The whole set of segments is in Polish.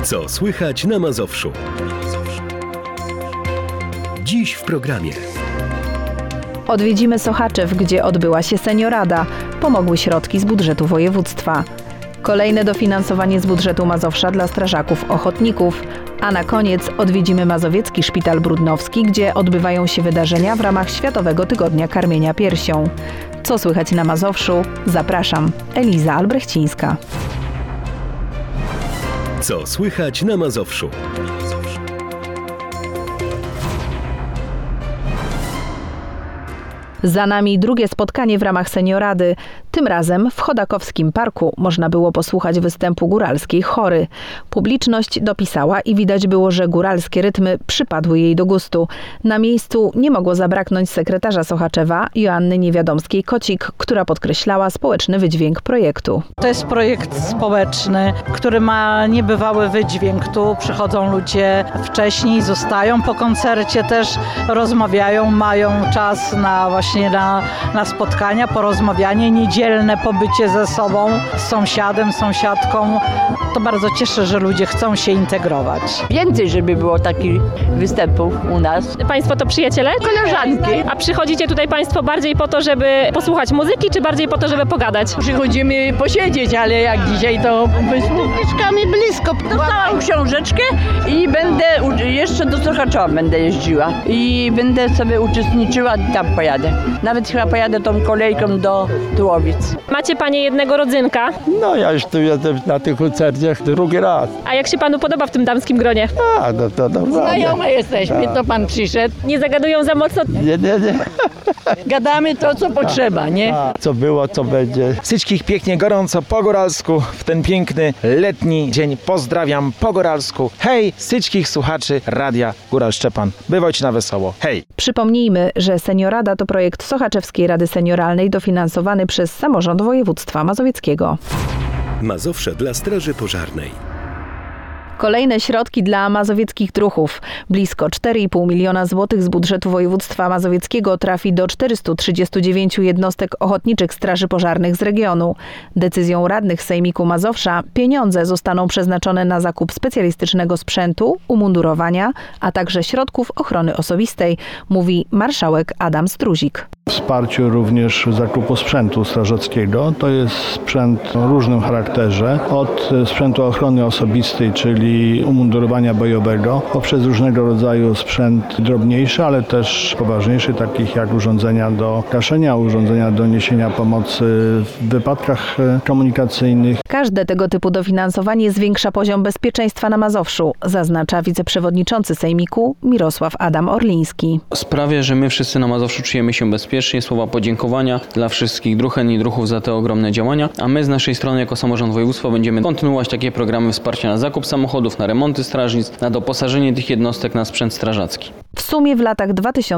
Co słychać na Mazowszu? Dziś w programie. Odwiedzimy Sochaczew, gdzie odbyła się seniorada. Pomogły środki z budżetu województwa. Kolejne dofinansowanie z budżetu Mazowsza dla strażaków ochotników. A na koniec odwiedzimy Mazowiecki Szpital Brudnowski, gdzie odbywają się wydarzenia w ramach Światowego Tygodnia Karmienia Piersią. Co słychać na Mazowszu? Zapraszam, Eliza Albrechcińska. Co słychać na Mazowszu? Za nami drugie spotkanie w ramach seniorady. Tym razem w Chodakowskim Parku można było posłuchać występu góralskiej chory. Publiczność dopisała i widać było, że góralskie rytmy przypadły jej do gustu. Na miejscu nie mogło zabraknąć sekretarza Sochaczewa Joanny Niewiadomskiej-Kocik, która podkreślała społeczny wydźwięk projektu. To jest projekt społeczny, który ma niebywały wydźwięk. Tu przychodzą ludzie wcześniej, zostają po koncercie, też rozmawiają, mają czas na spotkania, porozmawianie, niedzielne pobycie ze sobą, z sąsiadem, sąsiadką. To bardzo cieszy, że ludzie chcą się integrować. Więcej, żeby było takich występów u nas. Państwo to przyjaciele? Koleżanki. A przychodzicie tutaj Państwo bardziej po to, żeby posłuchać muzyki, czy bardziej po to, żeby pogadać? Przychodzimy posiedzieć, ale jak dzisiaj to mieszkamy blisko. Dostałam książeczkę i będę jeszcze do Sochaczewa będę jeździła i będę sobie uczestniczyła i tam pojadę. Nawet chyba pojadę tą kolejką do Tułowic. Macie Panie jednego rodzynka? No ja już tu jestem na tych koncertach drugi raz. A jak się Panu podoba w tym damskim gronie? No to dobrze. Znajome jesteśmy, to pan przyszedł. Nie zagadują za mocno? Nie. Gadamy to, co potrzeba, nie? Co było, co będzie. Wszystkich pięknie gorąco po góralsku w ten piękny letni dzień. Pozdrawiam po góralsku. Hej, wszystkich słuchaczy Radia Góral Szczepan. Bywajcie na wesoło. Hej. Przypomnijmy, że seniorada to projekt Sochaczewskiej Rady Senioralnej dofinansowany przez samorząd województwa mazowieckiego. Mazowsze dla Straży Pożarnej. Kolejne środki dla mazowieckich druhów. Blisko 4,5 miliona złotych z budżetu województwa mazowieckiego trafi do 439 jednostek ochotniczych straży pożarnych z regionu. Decyzją radnych Sejmiku Mazowsza pieniądze zostaną przeznaczone na zakup specjalistycznego sprzętu, umundurowania, a także środków ochrony osobistej, mówi marszałek Adam Struzik. Wsparciu również zakupu sprzętu strażackiego. To jest sprzęt o różnym charakterze. Od sprzętu ochrony osobistej, czyli umundurowania bojowego, poprzez różnego rodzaju sprzęt drobniejszy, ale też poważniejszy, takich jak urządzenia do gaszenia, urządzenia do niesienia pomocy w wypadkach komunikacyjnych. Każde tego typu dofinansowanie zwiększa poziom bezpieczeństwa na Mazowszu, zaznacza wiceprzewodniczący Sejmiku Mirosław Adam Orliński. Sprawia, że my wszyscy na Mazowszu czujemy się bezpiecznie. Słowa podziękowania dla wszystkich druhen i druhów za te ogromne działania, a my z naszej strony jako samorząd województwa będziemy kontynuować takie programy wsparcia na zakup samochodów, na remonty strażnic, na doposażenie tych jednostek na sprzęt strażacki. W sumie w latach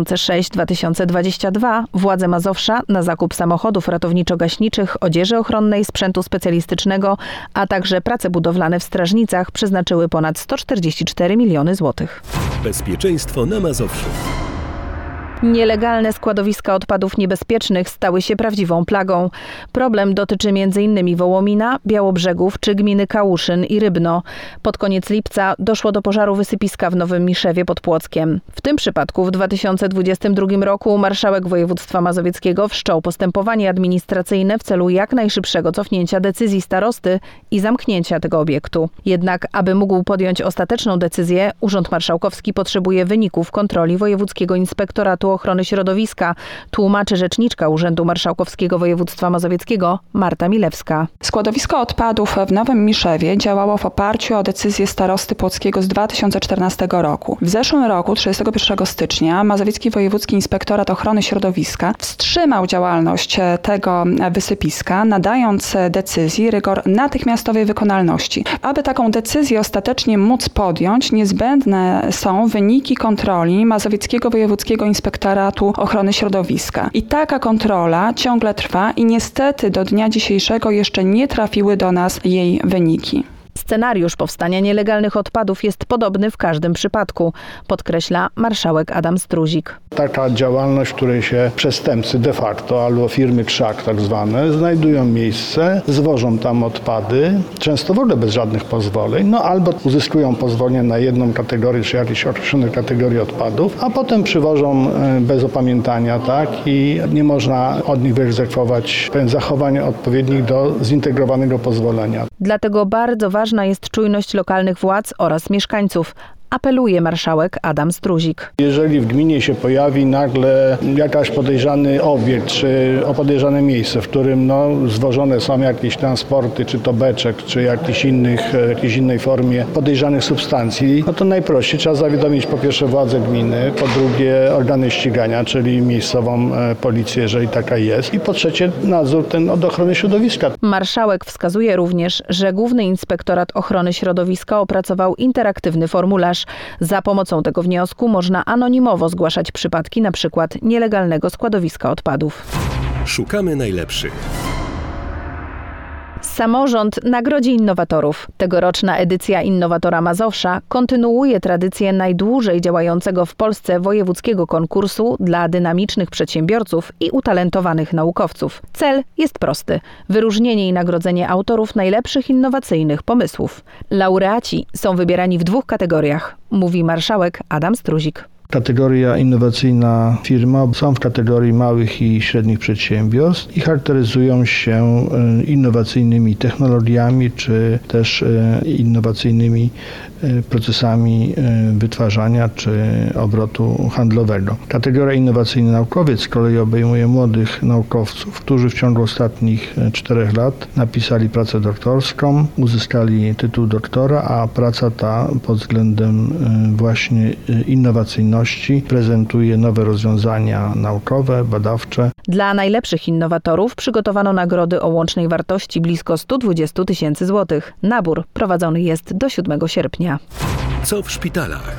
2006-2022 władze Mazowsza na zakup samochodów ratowniczo-gaśniczych, odzieży ochronnej, sprzętu specjalistycznego, a także prace budowlane w strażnicach przeznaczyły ponad 144 miliony złotych. Bezpieczeństwo na Mazowszu. Nielegalne składowiska odpadów niebezpiecznych stały się prawdziwą plagą. Problem dotyczy m.in. Wołomina, Białobrzegów czy gminy Kałuszyn i Rybno. Pod koniec lipca doszło do pożaru wysypiska w Nowym Miszewie pod Płockiem. W tym przypadku w 2022 roku marszałek województwa mazowieckiego wszczął postępowanie administracyjne w celu jak najszybszego cofnięcia decyzji starosty i zamknięcia tego obiektu. Jednak aby mógł podjąć ostateczną decyzję, Urząd Marszałkowski potrzebuje wyników kontroli Wojewódzkiego Inspektoratu Ochrony Środowiska, tłumaczy rzeczniczka Urzędu Marszałkowskiego Województwa Mazowieckiego Marta Milewska. Składowisko odpadów w Nowym Miszewie działało w oparciu o decyzję starosty płockiego z 2014 roku. W zeszłym roku, 31 stycznia, Mazowiecki Wojewódzki Inspektorat Ochrony Środowiska wstrzymał działalność tego wysypiska, nadając decyzji rygor natychmiastowej wykonalności. Aby taką decyzję ostatecznie móc podjąć, niezbędne są wyniki kontroli Mazowieckiego Wojewódzkiego Inspektoratu Ochrony Środowiska. I taka kontrola ciągle trwa i niestety do dnia dzisiejszego jeszcze nie trafiły do nas jej wyniki. Scenariusz powstania nielegalnych odpadów jest podobny w każdym przypadku, podkreśla marszałek Adam Struzik. Taka działalność, w której się przestępcy de facto albo firmy krzak tak zwane znajdują miejsce, zwożą tam odpady, często w ogóle bez żadnych pozwoleń, albo uzyskują pozwolenie na jedną kategorię czy jakieś określone kategorie odpadów, a potem przywożą bez opamiętania, tak, i nie można od nich wyegzekwować zachowań odpowiednich do zintegrowanego pozwolenia. Dlatego bardzo ważna jest czujność lokalnych władz oraz mieszkańców, apeluje marszałek Adam Struzik. Jeżeli w gminie się pojawi nagle jakaś podejrzany obiekt, czy podejrzane miejsce, w którym zwożone są jakieś transporty, czy to beczek, czy jakiejś innej formie podejrzanych substancji, to najprościej trzeba zawiadomić po pierwsze władze gminy, po drugie organy ścigania, czyli miejscową policję, jeżeli taka jest, i po trzecie nadzór ten od ochrony środowiska. Marszałek wskazuje również, że Główny Inspektorat Ochrony Środowiska opracował interaktywny formularz. Za pomocą tego wniosku można anonimowo zgłaszać przypadki np. nielegalnego składowiska odpadów. Szukamy najlepszych. Samorząd nagrodzi innowatorów. Tegoroczna edycja Innowatora Mazowsza kontynuuje tradycję najdłużej działającego w Polsce wojewódzkiego konkursu dla dynamicznych przedsiębiorców i utalentowanych naukowców. Cel jest prosty: wyróżnienie i nagrodzenie autorów najlepszych innowacyjnych pomysłów. Laureaci są wybierani w 2 kategoriach, mówi marszałek Adam Struzik. Kategoria innowacyjna firma są w kategorii małych i średnich przedsiębiorstw i charakteryzują się innowacyjnymi technologiami czy też innowacyjnymi procesami wytwarzania czy obrotu handlowego. Kategoria innowacyjny naukowiec z kolei obejmuje młodych naukowców, którzy w ciągu ostatnich 4 lat napisali pracę doktorską, uzyskali tytuł doktora, a praca ta pod względem właśnie innowacyjności prezentuje nowe rozwiązania naukowe, badawcze. Dla najlepszych innowatorów przygotowano nagrody o łącznej wartości blisko 120 000 złotych. Nabór prowadzony jest do 7 sierpnia. Co w szpitalach?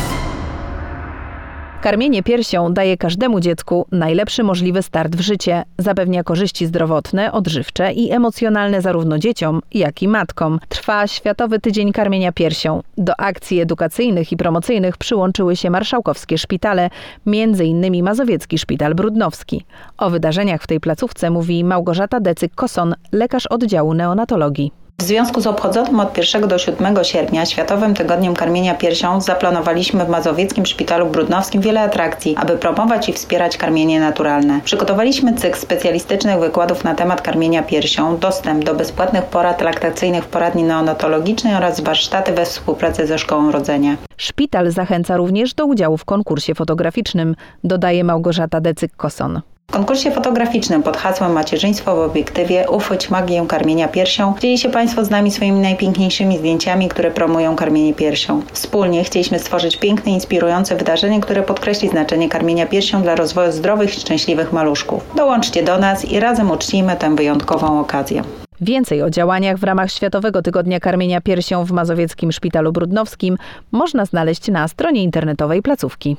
Karmienie piersią daje każdemu dziecku najlepszy możliwy start w życie. Zapewnia korzyści zdrowotne, odżywcze i emocjonalne zarówno dzieciom, jak i matkom. Trwa Światowy Tydzień Karmienia Piersią. Do akcji edukacyjnych i promocyjnych przyłączyły się marszałkowskie szpitale, m.in. Mazowiecki Szpital Brudnowski. O wydarzeniach w tej placówce mówi Małgorzata Decyk-Koson, lekarz oddziału neonatologii. W związku z obchodzonym od 1 do 7 sierpnia Światowym Tygodniem Karmienia Piersią zaplanowaliśmy w Mazowieckim Szpitalu Brudnowskim wiele atrakcji, aby promować i wspierać karmienie naturalne. Przygotowaliśmy cykl specjalistycznych wykładów na temat karmienia piersią, dostęp do bezpłatnych porad laktacyjnych w poradni neonatologicznej oraz warsztaty we współpracy ze Szkołą Rodzenia. Szpital zachęca również do udziału w konkursie fotograficznym, dodaje Małgorzata Decyk-Koson. W konkursie fotograficznym pod hasłem Macierzyństwo w obiektywie uchwyć magię karmienia piersią dzieli się Państwo z nami swoimi najpiękniejszymi zdjęciami, które promują karmienie piersią. Wspólnie chcieliśmy stworzyć piękne, inspirujące wydarzenie, które podkreśli znaczenie karmienia piersią dla rozwoju zdrowych i szczęśliwych maluszków. Dołączcie do nas i razem uczcijmy tę wyjątkową okazję. Więcej o działaniach w ramach Światowego Tygodnia Karmienia Piersią w Mazowieckim Szpitalu Brudnowskim można znaleźć na stronie internetowej placówki.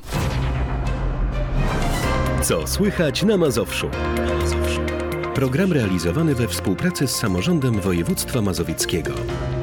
Co słychać na Mazowszu? Program realizowany we współpracy z Samorządem Województwa Mazowieckiego.